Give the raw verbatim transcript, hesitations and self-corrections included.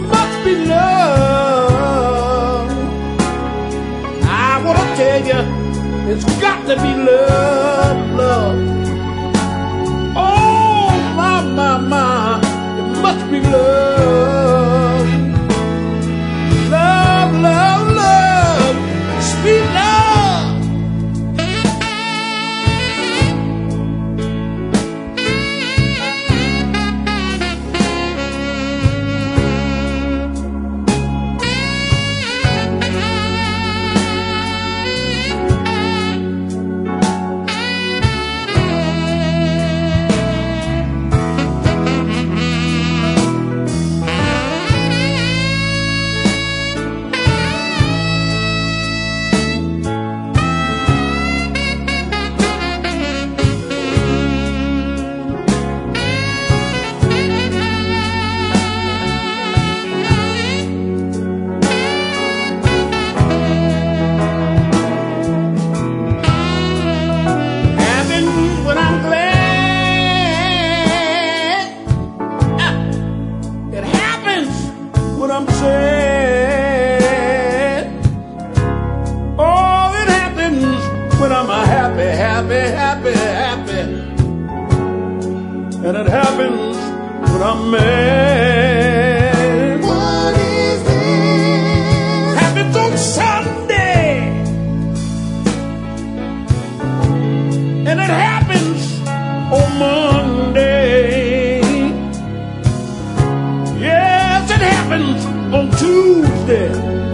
must be love. I wanna tell you, it's got to be love, love. Oh, my, my, my, it must be love. Love, love, love, sweet love. I'm sad. Oh, it happens when I'm a happy, happy, happy, happy. And it happens when I'm mad. What is this? Happens on Sunday. And it happens on Monday. Yes, it happens on Tuesday.